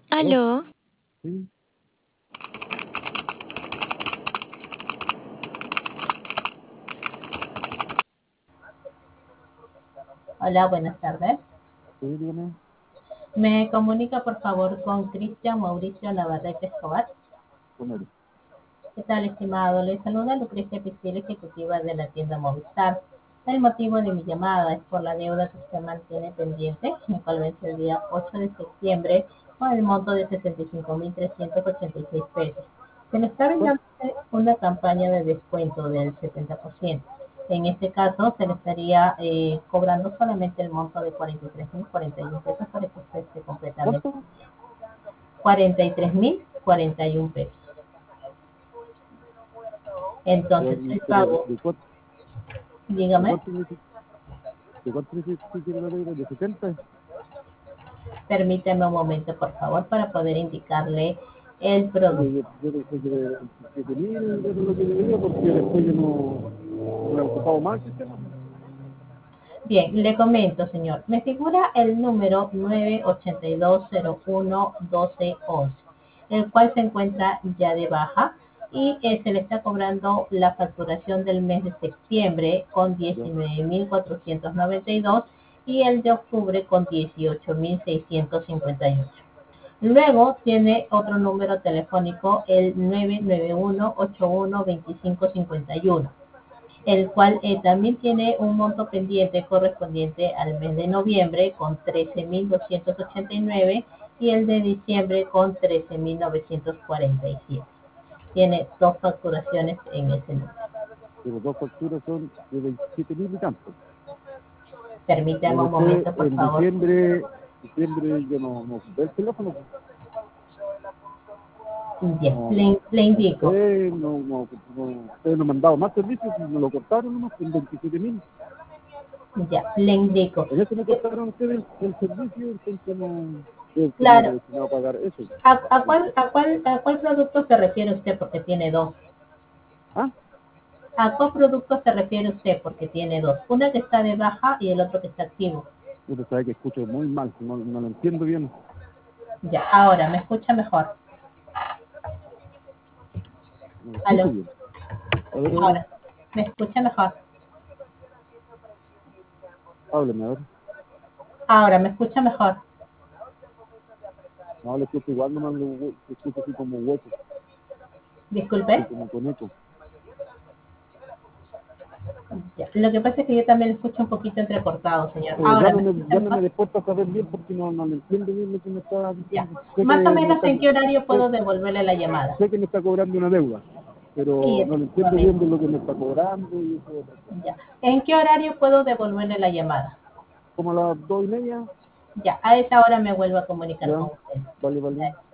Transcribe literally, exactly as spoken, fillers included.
¿Aló? ¿Aló? Sí, Hola, buenas tardes. sí, dígame. ¿Me comunica por favor con Cristian Mauricio Navarrete Escobar? Con él. ¿Qué tal, estimado? Le saluda Lucrecia Pistil, ejecutiva de la tienda Movistar. El motivo de mi llamada es por la deuda que usted mantiene pendiente, el cual vence el día ocho de septiembre con el monto de sesenta y cinco mil trescientos ochenta y seis pesos. Se le está ¿Cuánto? brindando una campaña de descuento del setenta por ciento. En este caso, se le estaría eh, cobrando solamente el monto de cuarenta y tres mil cuarenta y uno pesos para que usted esté completamente. ¿Cuánto? cuarenta y tres mil cuarenta y uno pesos. Pero, Entonces, el pero pago, ¿de cuánto, de dígame, cuánto necesito? ¿De cuánto necesito quiero la deuda? ¿De setenta? permítame un momento, por favor, para poder indicarle el Porque producto. yo, yo pensé que era veintisiete mil, eso es lo que debía, porque después yo no, no he ocupado más el sistema. Bien, le comento, señor. Me figura el número nueve ocho dos cero uno uno dos once, el cual se encuentra ya de baja y eh, se le está cobrando la facturación del mes de septiembre con Ya. diecinueve mil cuatrocientos noventa y dos y el de octubre con dieciocho mil seiscientos cincuenta y ocho. Luego tiene otro número telefónico, el nueve nueve uno ocho uno dos cinco cinco uno, el cual eh, también tiene un monto pendiente correspondiente al mes de noviembre con trece mil doscientos ochenta y nueve y el de diciembre con trece mil novecientos cuarenta y siete. Tiene dos facturaciones en ese número. Pero dos facturas son de veintisiete mil y tanto. Y Permítame un después, momento, por en favor. diciembre, diciembre yo no, no ocupé el teléfono, pues. Bien, No, le, le no indico. ocupé, no, no, no, ustedes no me han dado más servicios, me lo cortaron nomás en veintisiete mil. Ya, le indico. En eso me Eh, cortaron ustedes el, el servicio, entonces no deben tener Claro, destinado a pagar eso. ¿a, a cuál, a, cuál, ¿a cuál producto se refiere usted? Porque tiene dos. Ah, ¿A qué producto se refiere usted? Porque tiene dos. Una que está de baja y el otro que está activo. usted sabe que escucho muy mal, no, no lo entiendo bien. Ya, ahora, ¿me escucha mejor? No lo escucho Aló, bien. A ver, a ver, ahora, ¿me escucha mejor? hábleme, a ver. Ahora, ¿me escucha mejor? No, le escucho igual, nomás lo hue- lo escucho así como hueco, así Disculpe. como con eco. Ya, lo que pasa es que yo también lo escucho un poquito entrecortado, señor. Eh, Ahora, ¿me llámeme, escucha llámeme mejor? después para saber bien porque no, no le entiendo bien lo que me está Ya. diciendo. Sé que Más o me menos, está, ¿en qué horario sé, puedo devolverle la llamada? sé que me está cobrando una deuda, Sí, pero no le entiendo efectivamente. bien de lo que me está cobrando y eso. Ya. ¿En qué horario puedo devolverle la llamada? Como a las dos y media, Ya, a esa hora me vuelvo a comunicar ya, con usted. vale, vale. Ya.